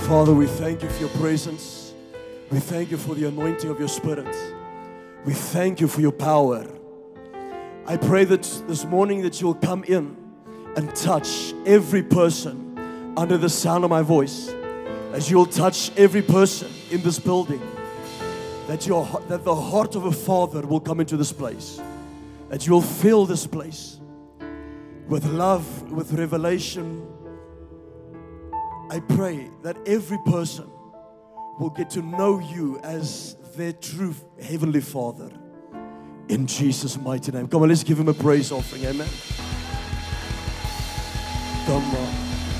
Father, we thank you for your presence. We thank you for the anointing of your Spirit. We thank you for your power. I pray that this morning that you'll come in and touch every person under the sound of my voice. As you'll touch every person in this building. That the heart of a father will come into this place. That you'll fill this place with love, with revelation. I pray that every person will get to know you as their true Heavenly Father. In Jesus' mighty name. Come on, let's give Him a praise offering. Amen. Come on.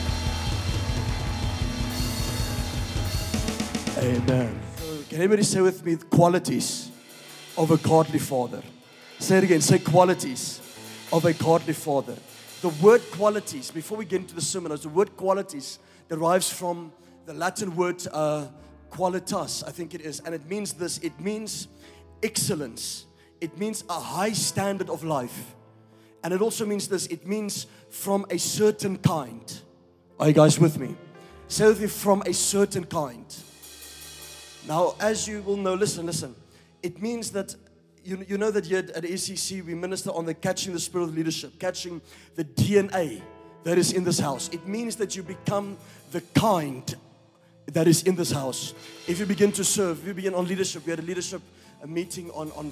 Amen. So can everybody say with me, qualities of a godly father? Say it again. Say qualities of a godly father. The word qualities, before we get into the sermon, the word qualities derives from the Latin word qualitas, I think it is. And it means this. It means excellence. It means a high standard of life. And it also means this. It means from a certain kind. Are you guys with me? Say with me, from a certain kind. Now, as you will know, listen. It means that, you know that here at ECC, we minister on the catching the spirit of leadership, catching the DNA that is in this house. It means that you become the kind that is in this house. If you begin to serve, if you begin on leadership, we had a meeting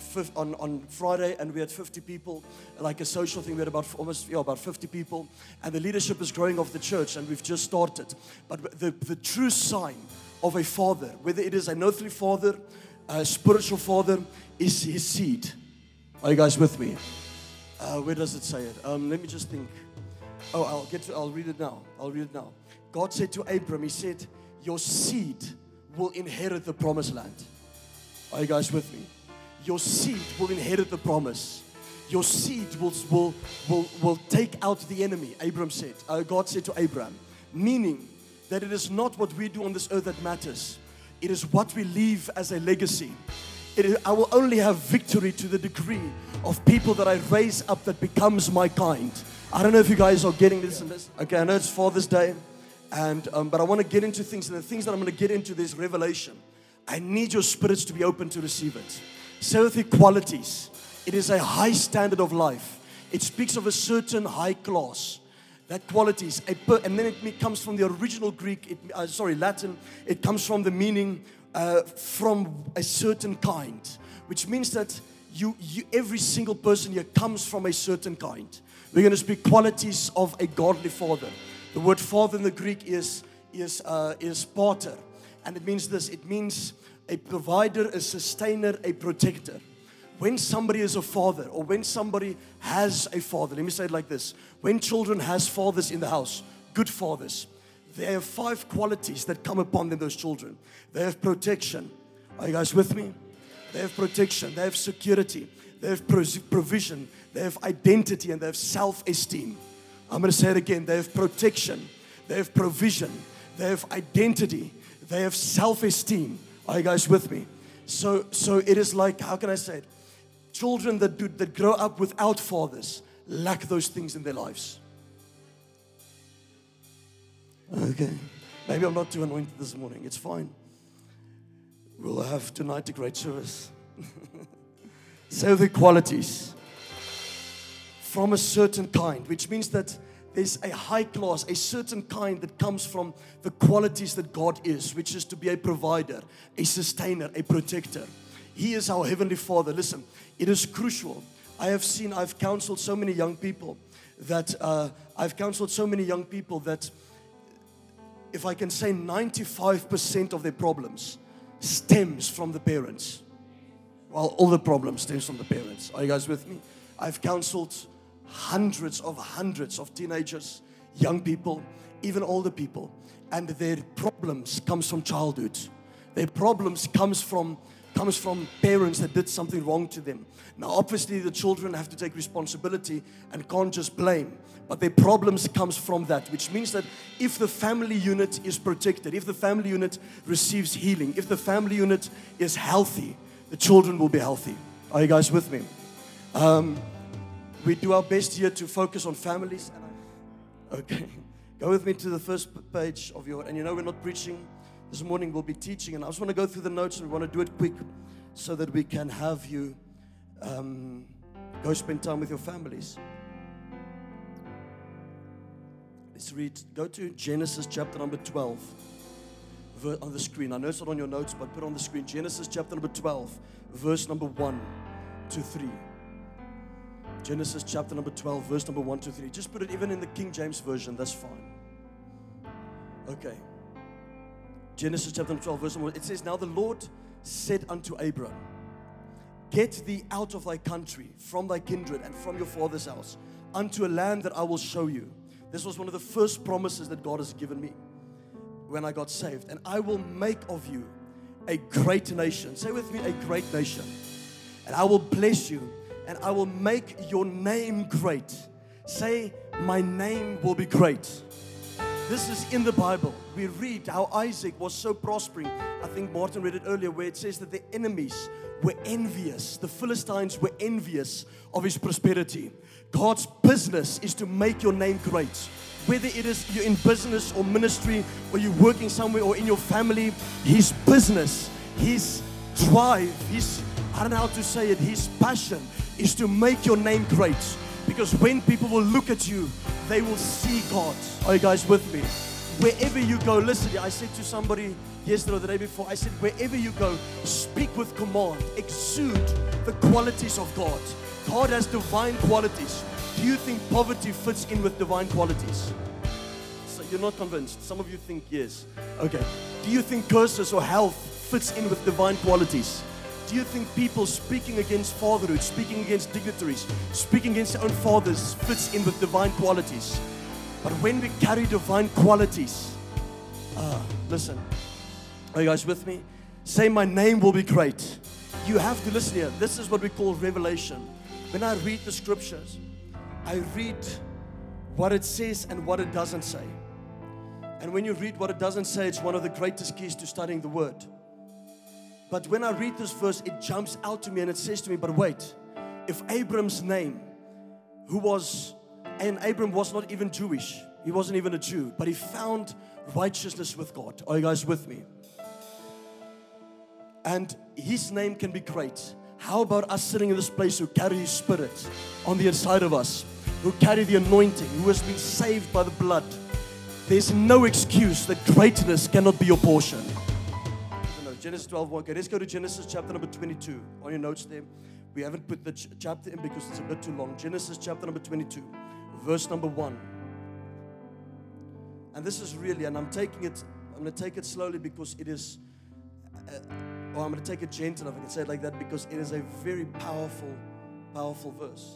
on Friday, and we had 50 people, like a social thing. We had about 50 people, and the leadership is growing of the church, and we've just started. But the true sign of a father, whether it is an earthly father, a spiritual father, is his seed. Are you guys with me? Where does it say it? Let me just think. Oh, I'll read it now. God said to Abram, He said, your seed will inherit the promised land. Are you guys with me? Your seed will inherit the promise. Your seed will take out the enemy, Abram said. God said to Abram, meaning that it is not what we do on this earth that matters. It is what we leave as a legacy. I will only have victory to the degree of people that I raise up that becomes my kind. I don't know if you guys are getting this and this. Okay, I know it's Father's Day, and but I want to get into things, and the things that I'm going to get into, this revelation. I need your spirits to be open to receive it. So with the qualities, it is a high standard of life. It speaks of a certain high class. That qualities, and then it comes from the original Greek, Latin. It comes from the meaning from a certain kind, which means that you every single person here comes from a certain kind. We're going to speak qualities of a godly father. The word father in the Greek is pater, and it means this. It means a provider, a sustainer, a protector. When somebody is a father, or when somebody has a father, let me say it like this. When children has fathers in the house, good fathers, they have 5 qualities that come upon them, those children. They have protection. Are you guys with me? They have protection. They have security. They have provision. They have identity, and they have self-esteem. I'm going to say it again. They have protection. They have provision. They have identity. They have self-esteem. Are you guys with me? So it is like, how can I say it? Children that grow up without fathers lack those things in their lives. Okay. Maybe I'm not too anointed this morning. It's fine. We'll have tonight a great service. So the qualities from a certain kind, which means that there's a high class, a certain kind that comes from the qualities that God is, which is to be a provider, a sustainer, a protector. He is our Heavenly Father. Listen, it is crucial. I've counseled so many young people that, if I can say 95% of their problems stems from the parents. Well, all the problems stems from the parents. Are you guys with me? I've counseled hundreds of teenagers, young people, even older people, and their problems comes from childhood. Their problems comes from parents that did something wrong to them. Now, obviously, the children have to take responsibility and can't just blame. But their problems comes from that, which means that if the family unit is protected, if the family unit receives healing, if the family unit is healthy, the children will be healthy. Are you guys with me? We do our best here to focus on families. Okay. Go with me to the first page of your, and you know we're not preaching This morning we'll be teaching, and I just want to go through the notes, and we want to do it quick so that we can have you go spend time with your families. Let's read. Go to Genesis chapter number 12 on the screen. I know it's not on your notes, but put it on the screen. Genesis chapter number 12, verse number 1 to 3. Genesis chapter number 12, verse number 1 to 3. Just put it even in the King James Version, that's fine. Okay. Genesis chapter 12, verse number 1. It says, Now the Lord said unto Abram, Get thee out of thy country, from thy kindred, and from your father's house, unto a land that I will show you. This was one of the first promises that God has given me when I got saved. And I will make of you a great nation. Say with me, a great nation. And I will bless you, and I will make your name great. Say, my name will be great. This is in the Bible. We read how Isaac was so prospering. I think Martin read it earlier, where it says that the enemies were envious. The Philistines were envious of his prosperity. God's business is to make your name great. Whether it is you're in business or ministry, or you're working somewhere, or in your family, His business, His drive, I don't know how to say it, His passion is to make your name great. Because when people will look at you, they will see God. Are you guys with me? Wherever you go, listen, I said to somebody yesterday or the day before, I said, wherever you go, speak with command, exude the qualities of God. God has divine qualities. Do you think poverty fits in with divine qualities? So you're not convinced. Some of you think yes. Okay. Do you think curses or health fits in with divine qualities? Do you think people speaking against fatherhood, speaking against dignitaries, speaking against their own fathers fits in with divine qualities? But when we carry divine qualities, listen. Are you guys with me? Say, my name will be great. You have to listen here. This is what we call revelation. When I read the scriptures, I read what it says and what it doesn't say. And when you read what it doesn't say, it's one of the greatest keys to studying the Word. But when I read this verse, it jumps out to me and it says to me, but wait, if Abram's name, and Abram was not even Jewish, he wasn't even a Jew, but he found righteousness with God. Are you guys with me? And his name can be great. How about us sitting in this place who carry His Spirit on the inside of us, who carry the anointing, who has been saved by the blood? There's no excuse that greatness cannot be your portion. Genesis 12, okay, let's go to Genesis chapter number 22. On your notes there, we haven't put the chapter in because it's a bit too long. Genesis chapter number 22, verse number 1. And this is really, and I'm going to take it slowly because it is, or I'm going to take it gentle, if I can say it like that, because it is a very powerful, powerful verse.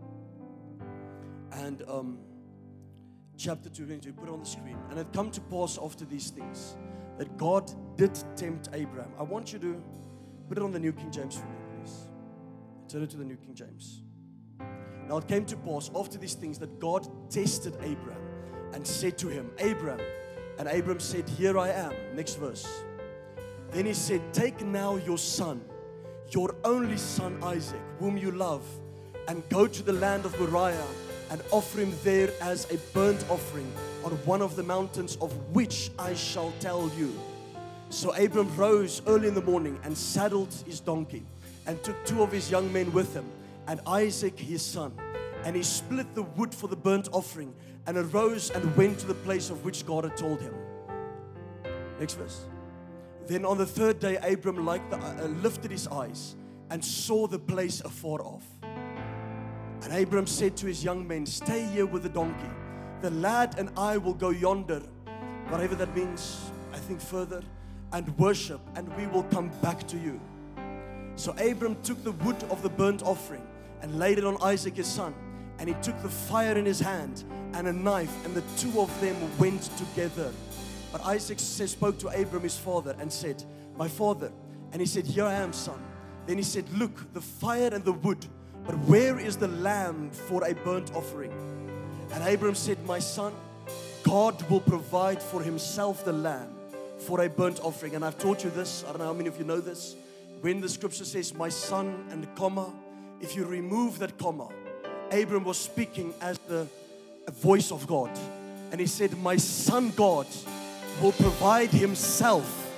And chapter 22, put it on the screen. And it come to pass after these things that God did tempt Abraham. I want you to put it on the New King James for me, please. Turn it to the New King James. Now it came to pass after these things that God tested Abraham and said to him, Abraham. And Abraham said, Here I am. Next verse. Then he said, Take now your son, your only son Isaac, whom you love, and go to the land of Moriah and offer him there as a burnt offering on one of the mountains of which I shall tell you. So Abram rose early in the morning and saddled his donkey and took 2 of his young men with him and Isaac his son. And he split the wood for the burnt offering and arose and went to the place of which God had told him. Next verse. Then on the 3rd day Abram lifted his eyes and saw the place afar off. And Abram said to his young men, Stay here with the donkey. The lad and I will go yonder, whatever that means, I think further, and worship, and we will come back to you. So Abram took the wood of the burnt offering and laid it on Isaac his son. And he took the fire in his hand and a knife, and the 2 of them went together. But Isaac spoke to Abram his father and said, My father. And he said, Here I am, son. Then he said, Look, the fire and the wood, but where is the lamb for a burnt offering? And Abram said, My son, God will provide for Himself the lamb for a burnt offering. And I've taught you this. I don't know how many of you know this. When the scripture says, My son, and the comma, if you remove that comma, Abram was speaking as the voice of God. And he said, My son God will provide Himself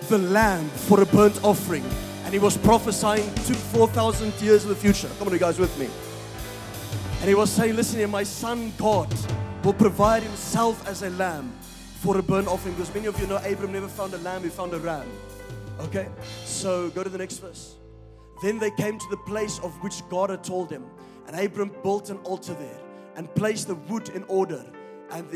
the lamb for a burnt offering. And he was prophesying to 4,000 years in the future. Come on, you guys with me. And he was saying, listen here, my son God will provide himself as a lamb for a burnt offering. Because many of you know Abram never found a lamb, he found a ram. Okay, so go to the next verse. Then they came to the place of which God had told him. And Abram built an altar there and placed the wood in order. And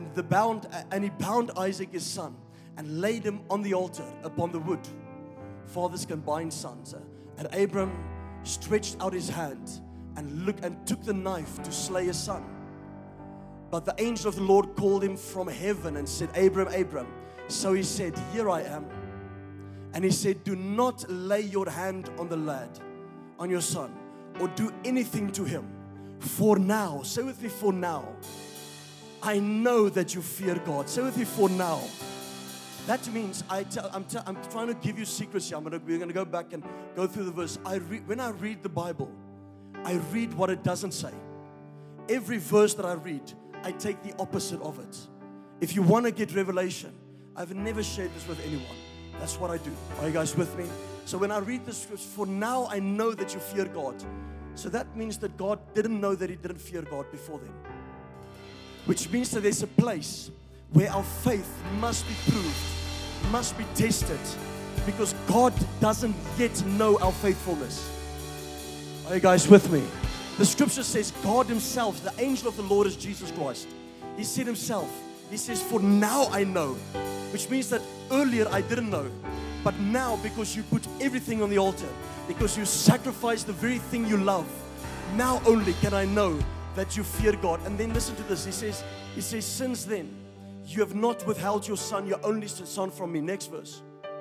he bound Isaac his son and laid him on the altar upon the wood. Fathers can bind sons. And Abram stretched out his hand and took the knife to slay his son. But the angel of the Lord called him from heaven and said, Abram, Abram. So he said, here I am. And he said, do not lay your hand on the lad, on your son, or do anything to him. For now, say with me, for now, I know that you fear God. Say with me, for now. That means I'm trying to give you secrets here. We're going to go back and go through the verse. When I read the Bible, I read what it doesn't say. Every verse that I read, I take the opposite of it. If you want to get revelation, I've never shared this with anyone. That's what I do. Are you guys with me? So when I read the scriptures, for now I know that you fear God. So that means that God didn't know that he didn't fear God before then. Which means that there's a place where our faith must be proved, must be tested, because God doesn't yet know our faithfulness. Are you guys with me? The scripture says God himself, the angel of the Lord is Jesus Christ. He said himself, he says, for now I know. Which means that earlier I didn't know. But now, because you put everything on the altar, because you sacrifice the very thing you love, now only can I know that you fear God. And then listen to this. He says, since then, you have not withheld your son, your only son from me. Next verse.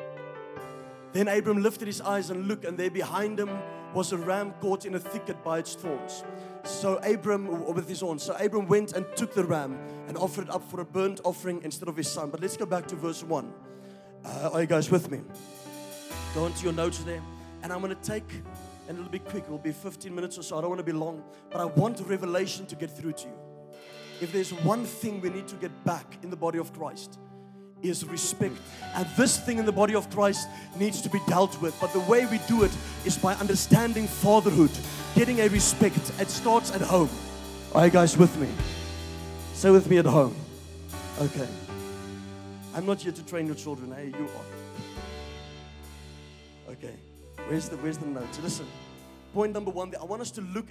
Then Abram lifted his eyes and looked, and there behind him was a ram caught in a thicket by its thorns. So Abram went and took the ram and offered it up for a burnt offering instead of his son. But let's go back to verse 1. Are you guys with me? Go into your notes there. And I'm going to take, and it'll be quick, it'll be 15 minutes or so. I don't want to be long, but I want revelation to get through to you. If there's one thing we need to get back in the body of Christ, is respect. And this thing in the body of Christ needs to be dealt with. But the way we do it is by understanding fatherhood, getting a respect. It starts at home. Are you guys with me? Say with me, at home. Okay. I'm not here to train your children. Hey, you are. Okay. Where's the notes? Listen. Point number 1. I want us to look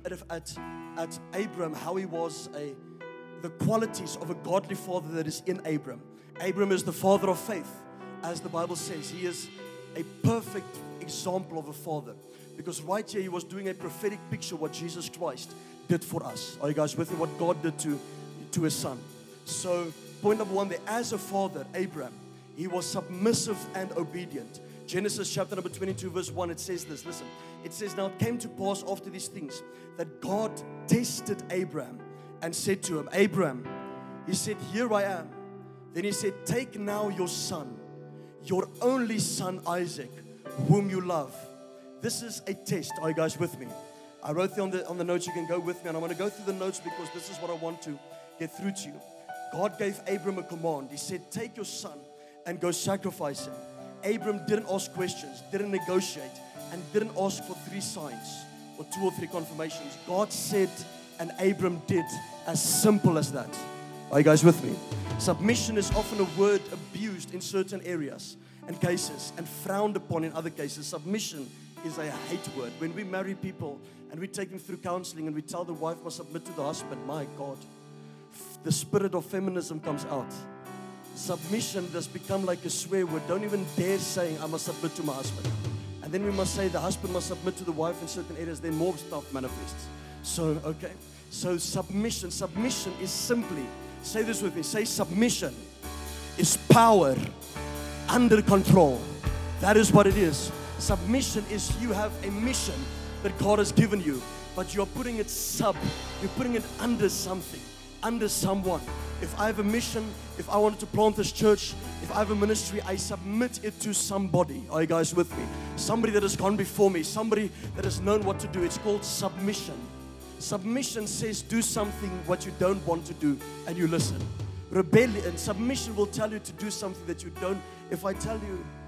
at Abram, how he was the qualities of a godly father that is in Abram. Abram is the father of faith, as the Bible says. He is a perfect example of a father, because right here he was doing a prophetic picture of what Jesus Christ did for us. Are you guys with me? What God did to his son. So point number 1 there, as a father, Abram, he was submissive and obedient. Genesis chapter number 22 verse 1, it says this. Listen, it says, now it came to pass after these things that God tested Abram and said to him, Abram, he said, here I am. Then he said, take now your son, your only son Isaac, whom you love. This is a test. Are you guys with me? I wrote there on the notes. You can go with me. And I want to go through the notes because this is what I want to get through to you. God gave Abram a command. He said, take your son and go sacrifice him. Abram didn't ask questions, didn't negotiate, and didn't ask for 3 signs or 2 or 3 confirmations. God said, and Abram did, as simple as that. Are you guys with me? Submission is often a word abused in certain areas and cases and frowned upon in other cases. Submission is a hate word. When we marry people and we take them through counseling and we tell the wife must submit to the husband, my God, the spirit of feminism comes out. Submission does become like a swear word. Don't even dare saying I must submit to my husband. And then we must say the husband must submit to the wife in certain areas. Then more stuff manifests. So, okay. So submission is simply, say this with me, say submission is power under control. That is what it is. Submission is you have a mission that God has given you, but you're putting it you're putting it under something, under someone. If I have a mission, if I wanted to plant this church, if I have a ministry, I submit it to somebody. Are you guys with me? Somebody that has gone before me, somebody that has known what to do. It's called submission. Submission says do something what you don't want to do and you listen. Rebellion and submission will tell you to do something that you don't. If I tell you,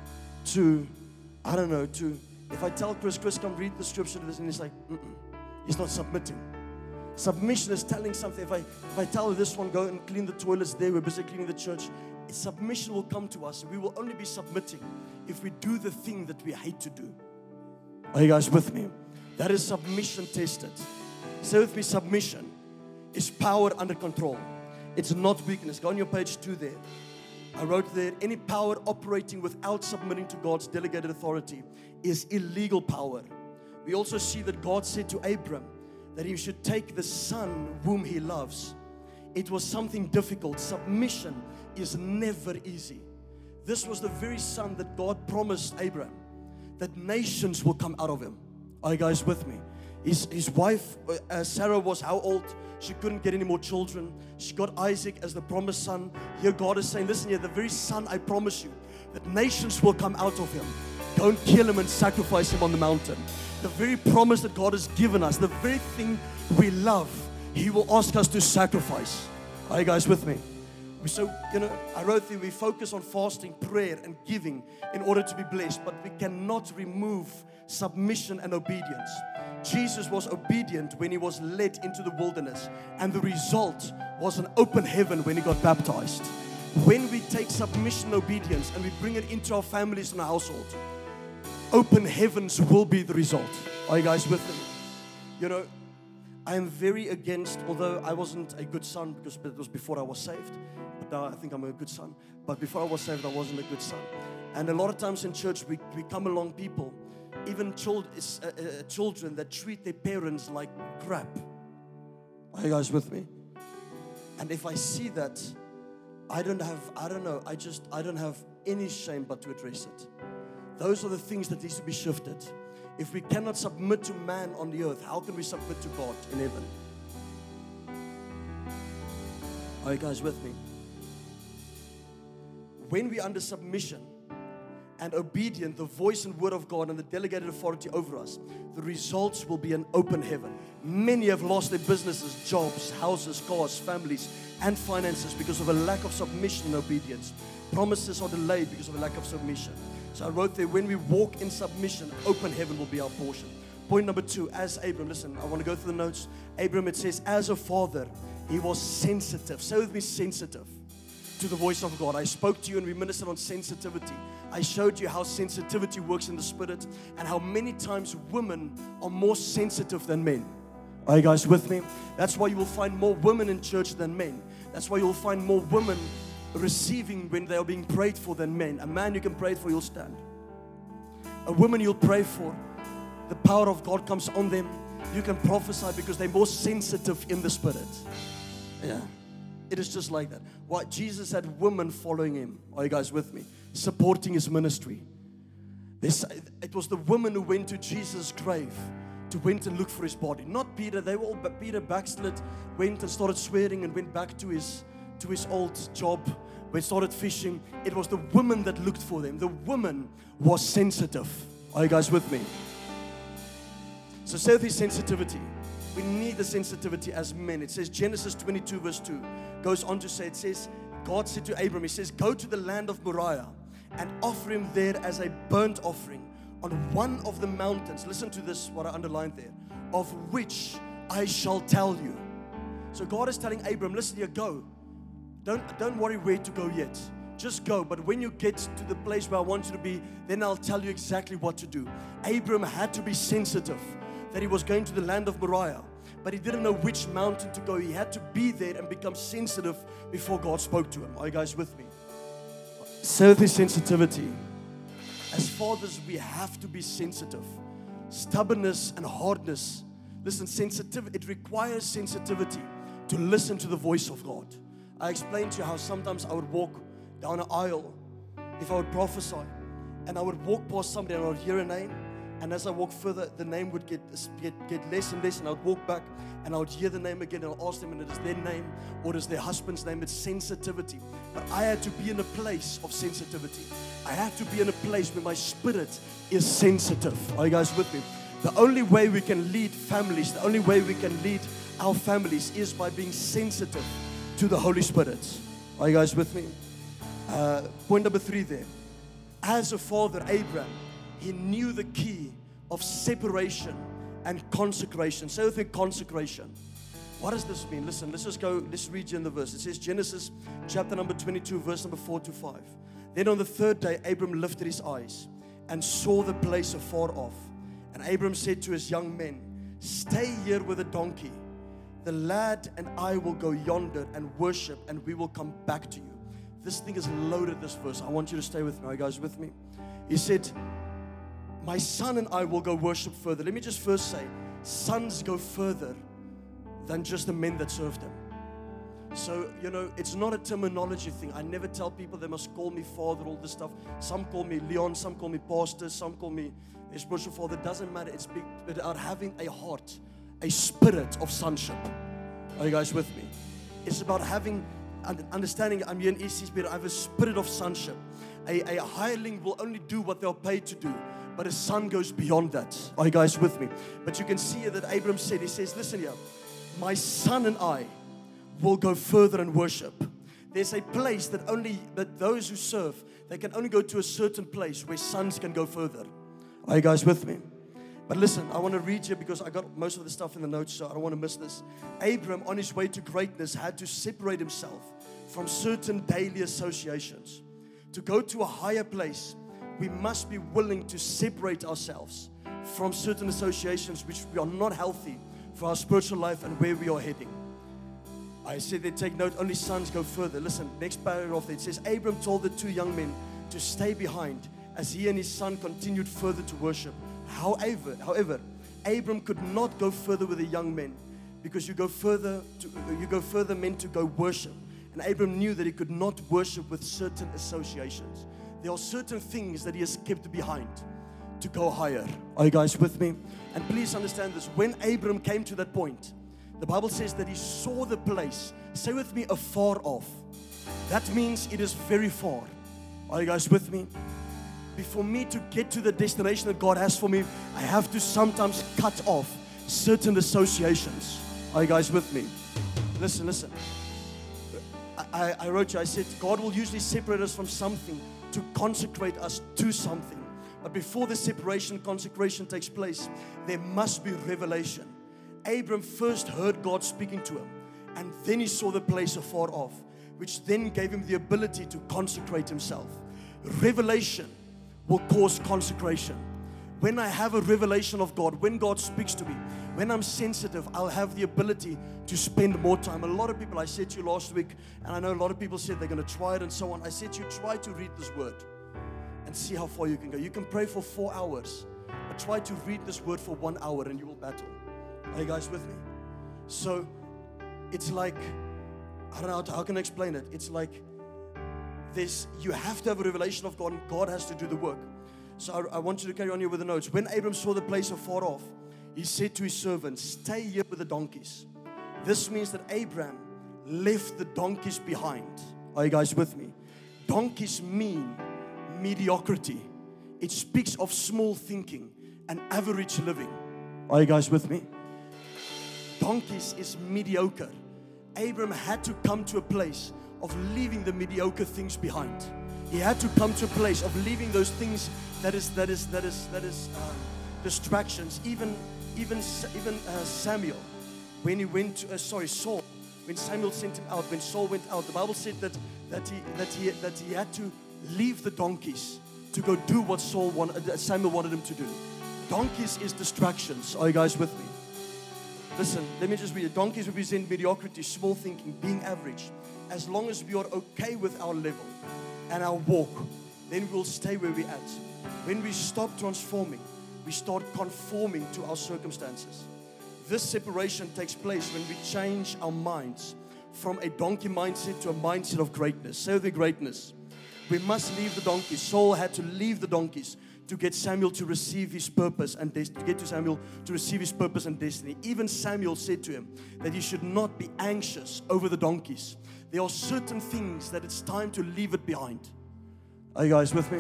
I don't know, if I tell Chris, come read the scripture to this, and he's like, he's not submitting. Submission is telling something. If I tell this one, go and clean the toilets there, we're busy cleaning the church, submission will come to us. We will only be submitting if we do the thing that we hate to do. Are you guys with me? That is submission tested. Say with me, submission is power under control. It's not weakness. Go on your page 2 there. I wrote there, any power operating without submitting to God's delegated authority is illegal power. We also see that God said to Abram that he should take the son whom he loves. It was something difficult. Submission is never easy. This was the very son that God promised Abraham, that nations will come out of him. Are you guys with me? His wife, Sarah, was how old? She couldn't get any more children. She got Isaac as the promised son. Here God is saying, listen here, the very son I promise you, that nations will come out of him. Don't kill him and sacrifice him on the mountain. The very promise that God has given us, the very thing we love, He will ask us to sacrifice. Are you guys with me? So, I wrote that we focus on fasting, prayer, and giving in order to be blessed, but we cannot remove submission and obedience. Jesus was obedient when He was led into the wilderness, and the result was an open heaven when He got baptized. When we take submission and obedience and we bring it into our families and our household, open heavens will be the result. Are you guys with me? I am very against, although I wasn't a good son because it was before I was saved, but now I think I'm a good son. But before I was saved, I wasn't a good son. And a lot of times in church, we come along people, even children that treat their parents like crap. Are you guys with me? And if I see that, I don't have any shame but to address it. Those are the things that needs to be shifted. If we cannot submit to man on the earth, how can we submit to God in heaven? Are you guys with me? When we are under submission and obedient, the voice and word of God and the delegated authority over us, the results will be an open heaven. Many have lost their businesses, jobs, houses, cars, families, and finances because of a lack of submission and obedience. Promises are delayed because of a lack of submission. So I wrote there, when we walk in submission, open heaven will be our portion. Point number 2, as Abram, listen, I want to go through the notes. Abram, it says, as a father, he was sensitive. Say with me, sensitive to the voice of God. I spoke to you and we ministered on sensitivity. I showed you how sensitivity works in the spirit and how many times women are more sensitive than men. Are you guys with me? That's why you will find more women in church than men. That's why you will find more women receiving when they are being prayed for than men. A man you can pray for, you'll stand. A woman you'll pray for, the power of God comes on them. You can prophesy because they're more sensitive in the spirit. Yeah, it is just like that. Why? Jesus had women following Him. Are you guys with me? Supporting His ministry. It was the women who went to Jesus' grave to went and look for His body. Not Peter. They were all, Peter backslid, went and started swearing and went back to his old job, when he started fishing. It was the woman that looked for them. The woman was sensitive. Are you guys with me? So say this sensitivity. We need the sensitivity as men. It says Genesis 22 verse 2 goes on to say, it says, God said to Abram, He says, go to the land of Moriah and offer him there as a burnt offering on one of the mountains. Listen to this, what I underlined there. Of which I shall tell you. So God is telling Abram, listen here, go. Don't worry where to go yet. Just go. But when you get to the place where I want you to be, then I'll tell you exactly what to do. Abram had to be sensitive that he was going to the land of Moriah, but he didn't know which mountain to go. He had to be there and become sensitive before God spoke to him. Are you guys with me? So this sensitivity. As fathers, we have to be sensitive. Stubbornness and hardness. Listen, sensitivity, it requires sensitivity to listen to the voice of God. I explained to you how sometimes I would walk down an aisle if I would prophesy, and I would walk past somebody and I would hear a name, and as I walk further, the name would get less and less, and I would walk back and I would hear the name again, and I'll ask them, and it is their name or it is their husband's name. It's sensitivity. But I had to be in a place of sensitivity. I had to be in a place where my spirit is sensitive. Are you guys with me? The only way we can lead families, the only way we can lead our families is by being sensitive to the Holy Spirit. Are you guys with me? Point number 3 there. as a father, Abraham, he knew the key of separation and consecration. Say with me, consecration. What does this mean? Listen, let's read you in the verse. It says, Genesis chapter number 22, verse number 4 to 5. Then on the third day, Abram lifted his eyes and saw the place afar off. And Abram said to his young men, stay here with the donkey. The lad and I will go yonder and worship, and we will come back to you. This thing is loaded, this verse. I want you to stay with me. Are you guys with me? He said, my son and I will go worship further. Let me just first say, sons go further than just the men that served them. So, it's not a terminology thing. I never tell people they must call me father, all this stuff. Some call me Leon, some call me pastor, some call me a spiritual father. It doesn't matter. It's about having a heart, a spirit of sonship. Are you guys with me? It's about having understanding. I'm here in EC Spirit. I have a spirit of sonship. A hireling will only do what they're paid to do, but a son goes beyond that. Are you guys with me? But you can see here that Abram said, he says, listen here, my son and I will go further and worship. There's a place that those who serve, they can only go to a certain place where sons can go further. Are you guys with me? But listen, I want to read you because I got most of the stuff in the notes, so I don't want to miss this. Abram, on his way to greatness, had to separate himself from certain daily associations. To go to a higher place, we must be willing to separate ourselves from certain associations which are not healthy for our spiritual life and where we are heading. I said they take note, only sons go further. Listen, next paragraph there, it says, Abram told the two young men to stay behind as he and his son continued further to worship. However, Abram could not go further with the young men because you go further meant to go worship. And Abram knew that he could not worship with certain associations. There are certain things that he has kept behind to go higher. Are you guys with me? And please understand this. When Abram came to that point, the Bible says that he saw the place. Say with me, afar off. That means it is very far. Are you guys with me? Before me to get to the destination that God has for me, I have to sometimes cut off certain associations. Are you guys with me? Listen. I wrote you, I said, God will usually separate us from something to consecrate us to something. But before the separation, consecration takes place, there must be revelation. Abram first heard God speaking to him, and then he saw the place afar off, which then gave him the ability to consecrate himself. Revelation will cause consecration. When I have a revelation of God, when God speaks to me, when I'm sensitive, I'll have the ability to spend more time. A lot of people, I said to you last week, and I know a lot of people said they're going to try it and so on. I said to you, try to read this word and see how far you can go. You can pray for 4 hours, but try to read this word for 1 hour and you will battle. Are you guys with me? So it's like, I don't know, how can I explain it? It's like this, you have to have a revelation of God and God has to do the work. So I want you to carry on here with the notes. When Abram saw the place afar off, he said to his servants, stay here with the donkeys. This means that Abram left the donkeys behind. Are you guys with me? Donkeys mean mediocrity. It speaks of small thinking and average living. Are you guys with me? Donkeys is mediocre. Abram had to come to a place of leaving the mediocre things behind. He had to come to a place of leaving those things that is distractions. Even Samuel, when he went to Saul, when Samuel sent him out, when Saul went out, the Bible said that he had to leave the donkeys to go do what Samuel wanted him to do. Donkeys is distractions. Are you guys with me? Listen, let me just read it. Donkeys represent mediocrity, small thinking, being average. As long as we are okay with our level and our walk, then we'll stay where we're at. When we stop transforming, we start conforming to our circumstances. This separation takes place when we change our minds from a donkey mindset to a mindset of greatness. Say the greatness. We must leave the donkeys. Saul had to leave the donkeys to get Samuel to receive his purpose and destiny. Even Samuel said to him that he should not be anxious over the donkeys. There are certain things that it's time to leave it behind. Are you guys with me?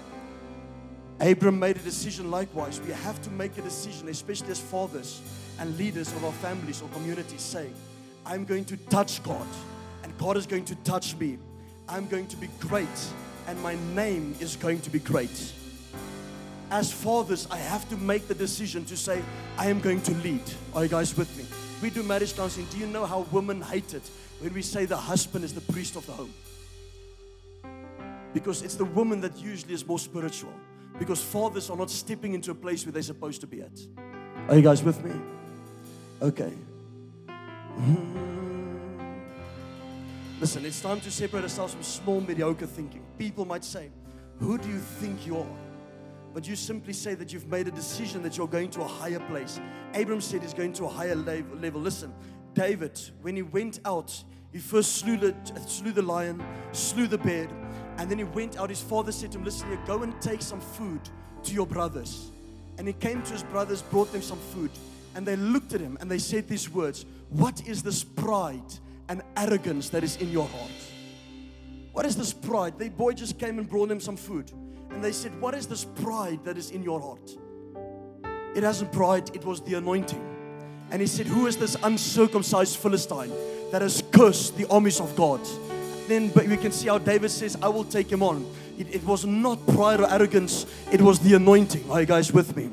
Abram made a decision likewise. We have to make a decision, especially as fathers and leaders of our families or communities, saying, I'm going to touch God and God is going to touch me. I'm going to be great and my name is going to be great. As fathers, I have to make the decision to say, I am going to lead. Are you guys with me? We do marriage counseling. Do you know how women hate it when we say the husband is the priest of the home? Because it's the woman that usually is more spiritual. Because fathers are not stepping into a place where they're supposed to be at. Are you guys with me? Okay. Listen, it's time to separate ourselves from small, mediocre thinking. People might say, who do you think you are? But you simply say that you've made a decision that you're going to a higher place. Abram said he's going to a higher level. Listen, David, when he went out, he first slew the lion, slew the bear, and then he went out. His father said to him, listen here, go and take some food to your brothers. And he came to his brothers, brought them some food. And they looked at him and they said these words, what is this pride and arrogance that is in your heart? What is this pride? The boy just came and brought them some food. And they said, what is this pride that is in your heart? It hasn't pride, it was the anointing. And he said, who is this uncircumcised Philistine that has cursed the armies of God? Then we can see how David says, I will take him on. It was not pride or arrogance, it was the anointing. Are you guys with me?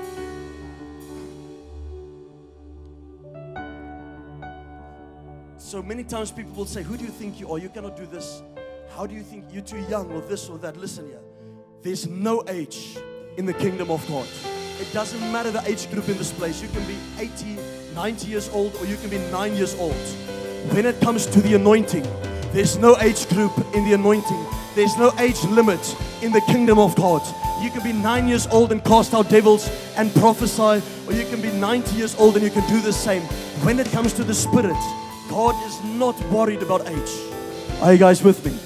So many times people will say, who do you think you are? You cannot do this. How do you think you're too young or this or that? Listen here. There's no age in the kingdom of God. It doesn't matter the age group in this place. You can be 80, 90 years old, or you can be 9 years old. When it comes to the anointing, there's no age group in the anointing. There's no age limit in the kingdom of God. You can be 9 years old and cast out devils and prophesy, or you can be 90 years old and you can do the same. When it comes to the Spirit, God is not worried about age. Are you guys with me?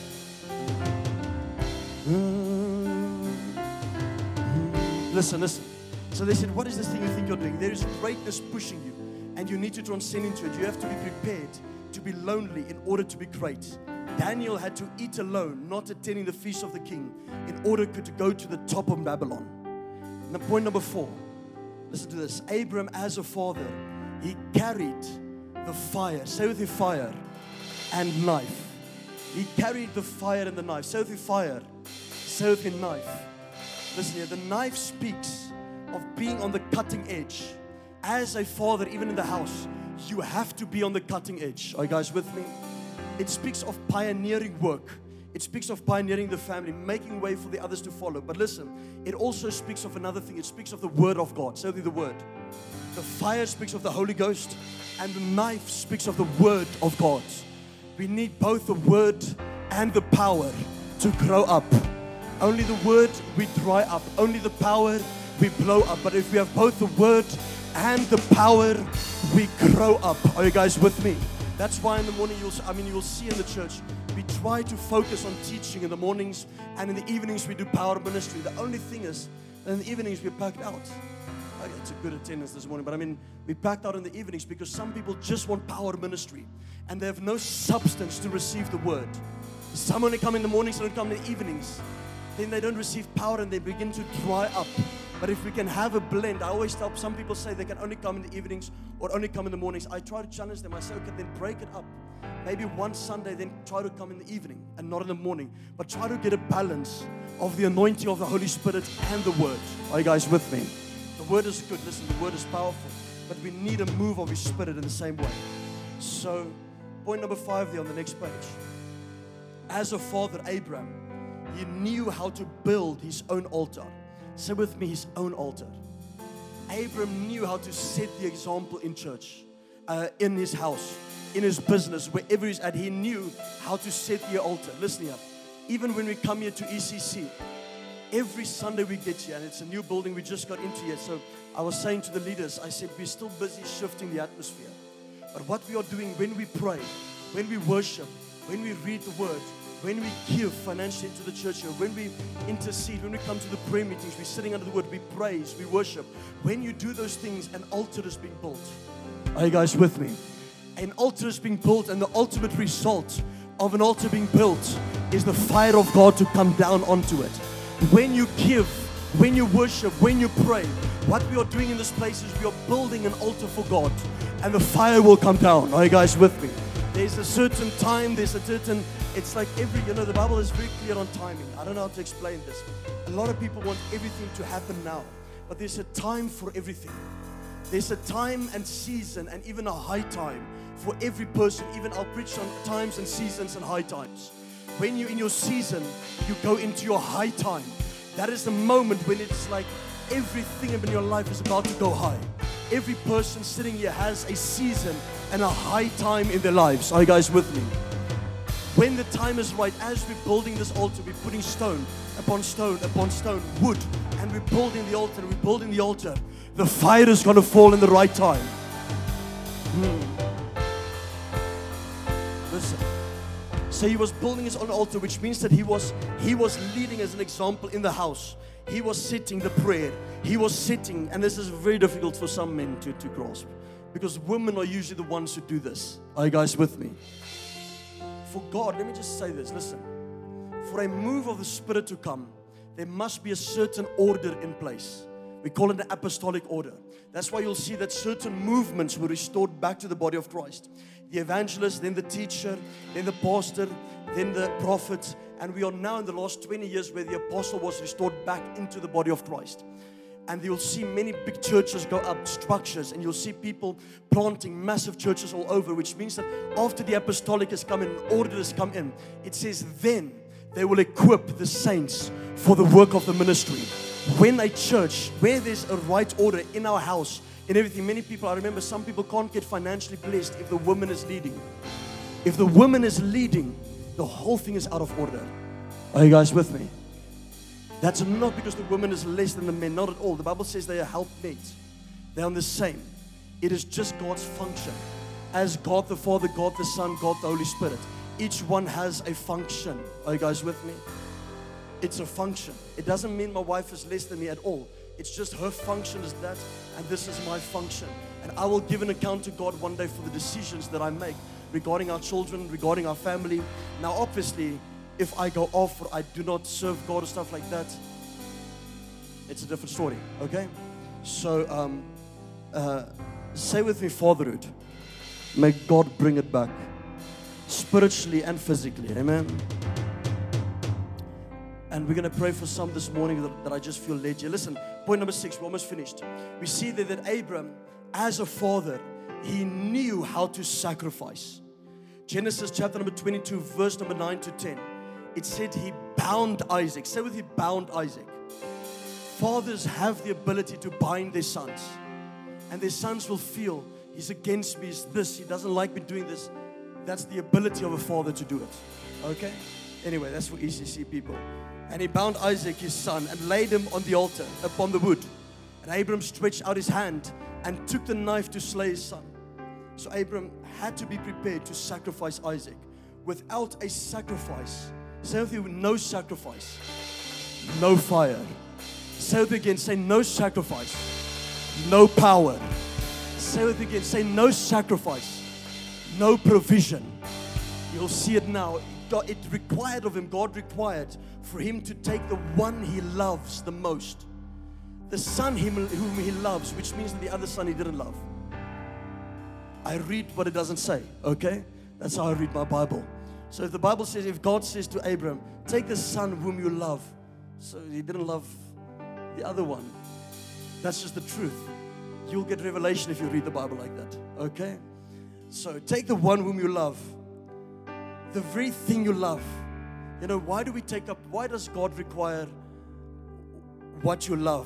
Listen. So they said, what is this thing you think you're doing? There is greatness pushing you, and you need to transcend into it. You have to be prepared to be lonely in order to be great. Daniel had to eat alone, not attending the feast of the king, in order to go to the top of Babylon. Now, point number 4. Listen to this. Abram, as a father, he carried the fire. Say with me, fire and knife. He carried the fire and the knife. Say with me, fire. Say with me, knife. Listen here, the knife speaks of being on the cutting edge. As a father, even in the house, you have to be on the cutting edge. Are you guys with me? It speaks of pioneering work. It speaks of pioneering the family, making way for the others to follow. But listen, it also speaks of another thing. It speaks of the word of God. Say the word. The fire speaks of the Holy Ghost, and the knife speaks of the word of God. We need both the word and the power to grow up. Only the word, we dry up. Only the power, we blow up. But if we have both the word and the power, we grow up. Are you guys with me? That's why in the morning, you'll see in the church, we try to focus on teaching in the mornings, and in the evenings we do power ministry. The only thing is, in the evenings we're packed out. Okay, it's a good attendance this morning, but we packed out in the evenings because some people just want power ministry, and they have no substance to receive the word. Some only come in the mornings, some only come in the evenings. Then they don't receive power and they begin to dry up. But if we can have a blend, I always tell some people say they can only come in the evenings or only come in the mornings. I try to challenge them. I say, okay, then break it up. Maybe one Sunday, then try to come in the evening and not in the morning. But try to get a balance of the anointing of the Holy Spirit and the Word. Are you guys with me? The Word is good. Listen, the Word is powerful. But we need a move of His Spirit in the same way. So, point number 5 there on the next page. As a father, Abraham, he knew how to build his own altar. Say with me, his own altar. Abraham knew how to set the example in church, in his house, in his business, wherever he's at. He knew how to set the altar. Listen here. Even when we come here to ECC, every Sunday we get here, and it's a new building we just got into here. So I was saying to the leaders, I said, we're still busy shifting the atmosphere. But what we are doing when we pray, when we worship, when we read the Word, when we give financially into the church here, when we intercede, when we come to the prayer meetings, we're sitting under the Word, we praise, we worship. When you do those things, an altar is being built. Are you guys with me? An altar is being built, and the ultimate result of an altar being built is the fire of God to come down onto it. When you give, when you worship, when you pray, what we are doing in this place is we are building an altar for God, and the fire will come down. Are you guys with me? There's a certain time, it's like the Bible is very clear on timing. I don't know how to explain this. A lot of people want everything to happen now, but there's a time for everything. There's a time and season and even a high time for every person. Even I'll preach on times and seasons and high times. When you're in your season, you go into your high time. That is the moment when it's like everything in your life is about to go high. Every person sitting here has a season and a high time in their lives. Are you guys with me? When the time is right, as we're building this altar, we're putting stone upon stone upon stone, wood, and we're building the altar, the fire is going to fall in the right time. Listen. So he was building his own altar, which means that he was leading as an example in the house. He was sitting the prayer. He was sitting, and this is very difficult for some men to grasp, because women are usually the ones who do this. Are you guys with me? For God, let me just say this, listen. For a move of the Spirit to come, there must be a certain order in place. We call it an apostolic order. That's why you'll see that certain movements were restored back to the body of Christ. The evangelist, then the teacher, then the pastor, then the prophet. And we are now in the last 20 years where the apostle was restored back into the body of Christ. And you'll see many big churches go up, structures, and you'll see people planting massive churches all over, which means that after the apostolic has come in, order has come in, it says then they will equip the saints for the work of the ministry. When a church, where there's a right order in our house, in everything, many people, I remember some people can't get financially blessed if the woman is leading. If the woman is leading, the whole thing is out of order. Are you guys with me? That's not because the woman is less than the men, not at all. The Bible says they are helpmates. They are the same. It is just God's function. As God the Father, God the Son, God the Holy Spirit. Each one has a function. Are you guys with me? It's a function. It doesn't mean my wife is less than me at all. It's just her function is that, and this is my function. And I will give an account to God one day for the decisions that I make regarding our children, regarding our family. Now, obviously, if I go off or I do not serve God or stuff like that, it's a different story, okay? So, say with me, fatherhood. May God bring it back, spiritually and physically, amen? And we're going to pray for some this morning that I just feel led here. Listen, point number 6, we're almost finished. We see that Abram, as a father, he knew how to sacrifice. Genesis chapter number 22, verse number 9 to 10. It said he bound Isaac. Say with me, bound Isaac. Fathers have the ability to bind their sons. And their sons will feel, he's against me, he's this, he doesn't like me doing this. That's the ability of a father to do it. Okay? Anyway, that's for ECC people. And he bound Isaac, his son, and laid him on the altar upon the wood. And Abram stretched out his hand and took the knife to slay his son. So Abram had to be prepared to sacrifice Isaac. Without a sacrifice, say with you, no sacrifice, no fire. Say it again, say no sacrifice, no power. Say it again, say no sacrifice, no provision. You'll see it now. It required of him, God required for him to take the one he loves the most, the son whom he loves, which means that the other son he didn't love. I read what it doesn't say, okay? That's how I read my Bible. So if the Bible says, if God says to Abram, take the son whom you love, so he didn't love the other one. That's just the truth. You'll get revelation if you read the Bible like that, okay? So take the one whom you love, the very thing you love. You know, why does God require what you love?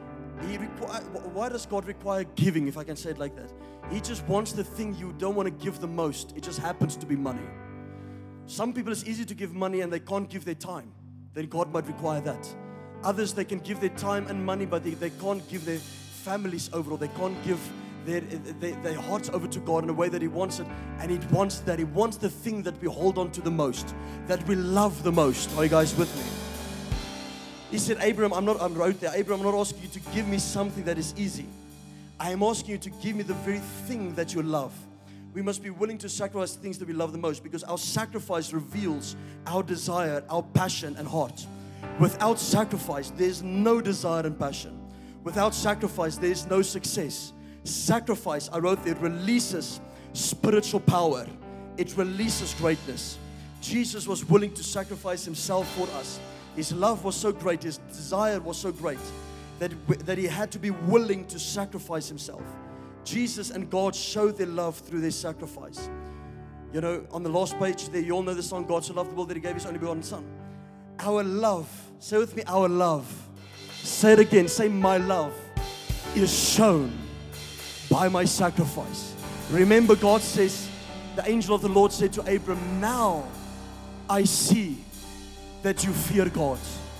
Why does God require giving, if I can say it like that? He just wants the thing you don't want to give the most. It just happens to be money. Some people, it's easy to give money and they can't give their time. Then God might require that. Others, they can give their time and money, but they can't give their families over, or they can't give their hearts over to God in a way that He wants it. And He wants that. He wants the thing that we hold on to the most, that we love the most. Are you guys with me? He said, Abram, I'm not asking you to give me something that is easy. I am asking you to give me the very thing that you love. We must be willing to sacrifice things that we love the most, because our sacrifice reveals our desire, our passion and heart. Without sacrifice, there's no desire and passion. Without sacrifice, there's no success. Sacrifice, I wrote there, releases spiritual power. it releases greatness. Jesus was willing to sacrifice himself for us. His love was so great, his desire was so great that he had to be willing to sacrifice himself. Jesus and God showed their love through their sacrifice. You know, on the last page there, you all know the song, God so loved the world that he gave his only begotten Son. Our love, say with me, our love. Say it again, say my love is shown by my sacrifice. Remember, God says, the angel of the Lord said to Abram, now I see that you fear God.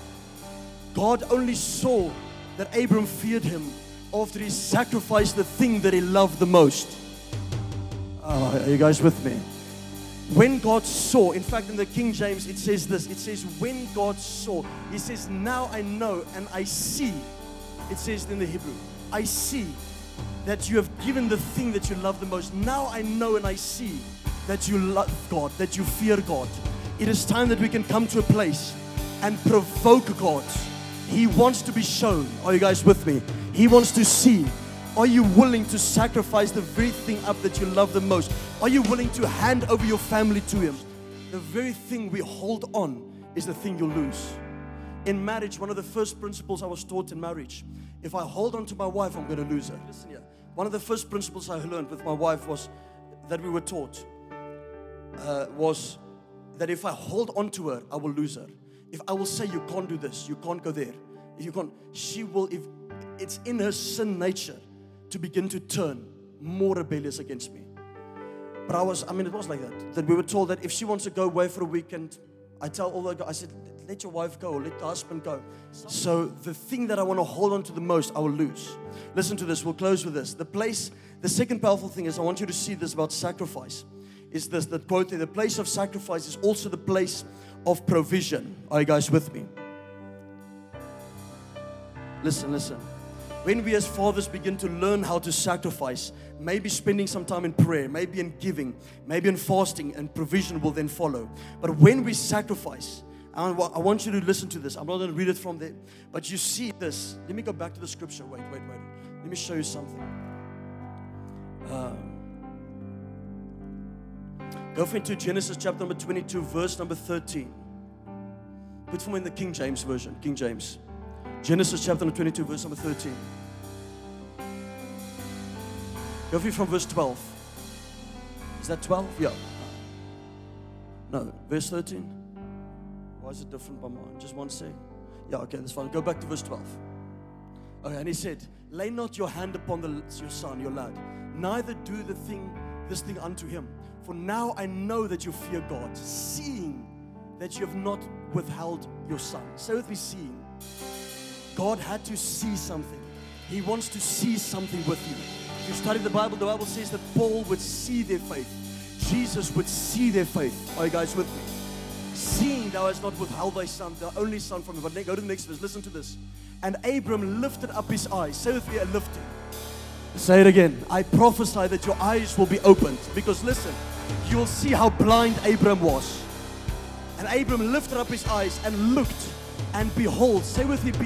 God only saw that Abram feared him after he sacrificed the thing that he loved the most. Are you guys with me? When God saw, in fact in the King James it says this, it says when God saw, he says now I know and I see, it says in the Hebrew, I see that you have given the thing that you love the most. Now I know and I see that you love God, that you fear God. It is time that we can come to a place and provoke God. He wants to be shown. Are you guys with me? He wants to see. Are you willing to sacrifice the very thing up that you love the most? Are you willing to hand over your family to Him? The very thing we hold on is the thing you'll lose. In marriage, one of the first principles I was taught in marriage, if I hold on to my wife, I'm going to lose her. Listen here. One of the first principles I learned with my wife was that we were taught was that if I hold on to her, I will lose her. If I will say you can't do this, you can't go there, if you can't, she will, if it's in her sin nature to begin to turn more rebellious against me. But it was like that we were told that if she wants to go away for a weekend, I tell all the guys, I said, let your wife go, or let the husband go. So the thing that I want to hold on to the most, I will lose. Listen to this, we'll close with this. The second powerful thing is, I want you to see this about sacrifice, is this, that quote there, the place of sacrifice is also the place of provision. Are you guys with me? Listen. When we as fathers begin to learn how to sacrifice, maybe spending some time in prayer, maybe in giving, maybe in fasting, and provision will then follow. But when we sacrifice, I want you to listen to this. I'm not going to read it from there, but you see this. Let me go back to the scripture. Wait. Let me show you something. Go into Genesis chapter number 22, verse number 13. Put for me in the King James version. King James. Genesis chapter number 22, verse number 13. Go from verse 12. Is that 12? Yeah. No, verse 13. Why is it different by mine? Just one sec. Yeah, okay, that's fine. Go back to verse 12. Okay, and he said, lay not your hand upon your son, your lad, neither do this thing unto him. For now I know that you fear God, seeing that you have not withheld your son. Say with me, seeing. God had to see something. He wants to see something with you. If you study the Bible says that Paul would see their faith. Jesus would see their faith. Are you guys with me? Seeing thou hast not withheld thy son, the only son from him. But go to the next verse. Listen to this. And Abram lifted up his eyes. Say with me, a lifting. Say it again. I prophesy that your eyes will be opened. Because listen, you will see how blind Abram was. And Abram lifted up his eyes and looked. And behold, say with me,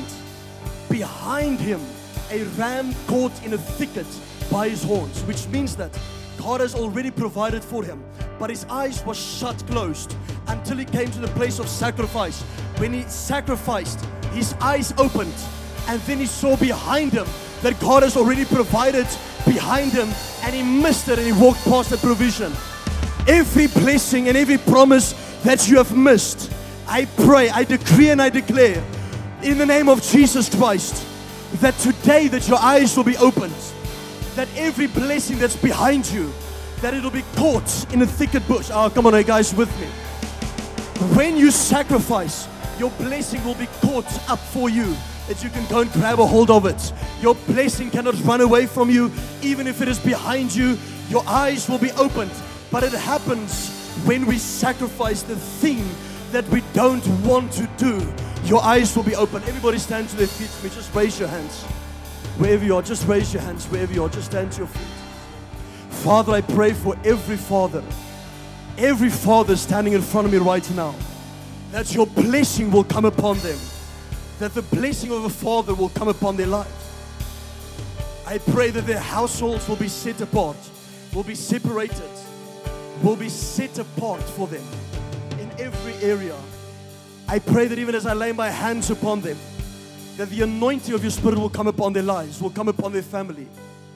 behind him, a ram caught in a thicket by his horns, which means that God has already provided for him, but his eyes were shut closed until he came to the place of sacrifice. When he sacrificed, his eyes opened, and then he saw behind him that God has already provided behind him, and he missed it and he walked past the provision. Every blessing and every promise that you have missed, I pray, I decree and I declare in the name of Jesus Christ that today that your eyes will be opened, that every blessing that's behind you, that it'll be caught in a thicket bush. Oh, come on, are you guys with me? When you sacrifice, your blessing will be caught up for you, that you can go and grab a hold of it. Your blessing cannot run away from you, even if it is behind you. Your eyes will be opened, but it happens when we sacrifice the thing that we don't want to do. Your eyes will be open. Everybody stand to their feet with me. Just raise your hands. Wherever you are, just raise your hands. Wherever you are, just stand to your feet. Father, I pray for every father standing in front of me right now, that your blessing will come upon them, that the blessing of a father will come upon their lives. I pray that their households will be set apart, will be separated, will be set apart for them in every area. I pray that even as I lay my hands upon them, that the anointing of your Spirit will come upon their lives, will come upon their family.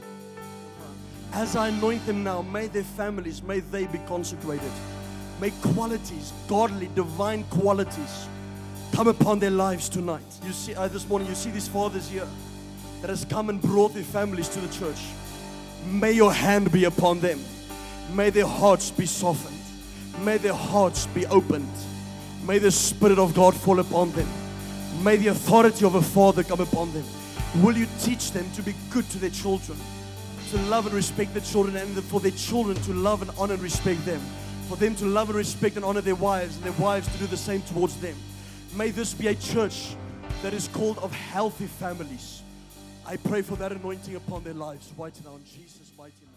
As I anoint them now, may their families, may they be consecrated. May qualities, godly, divine qualities, come upon their lives tonight. You see, this morning, you see these fathers here that has come and brought their families to the church. May your hand be upon them. May their hearts be softened. May their hearts be opened. May the Spirit of God fall upon them. May the authority of a father come upon them. Will you teach them to be good to their children, to love and respect their children, and for their children to love and honor and respect them, for them to love and respect and honor their wives, and their wives to do the same towards them. May this be a church that is called of healthy families. I pray for that anointing upon their lives right now in Jesus' mighty name.